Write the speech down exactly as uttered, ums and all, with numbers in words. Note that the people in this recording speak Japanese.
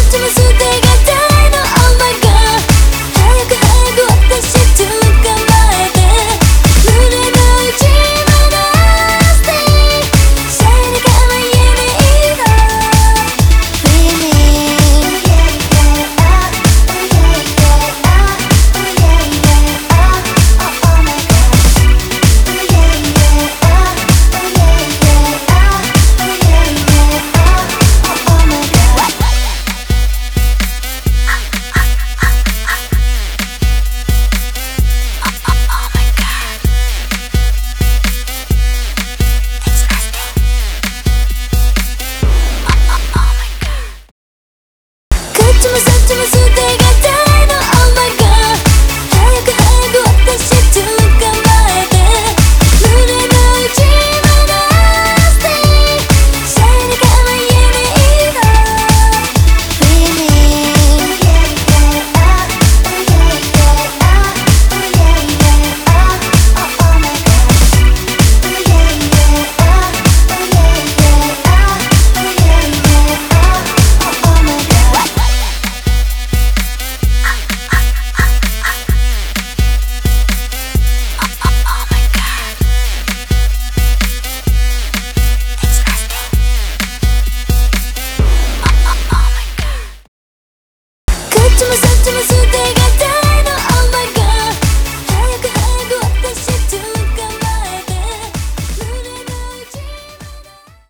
ちも捨てがたいの Oh my god 早く早く私捕まえて胸の内まで Stay Shiny かわいいね色 Feelingこっちもそっちも捨てがたいの Oh my god 早く早く私捕まえて胸の内まで Stay Shiny かわいいね色 Feelingこっちもそっちも捨て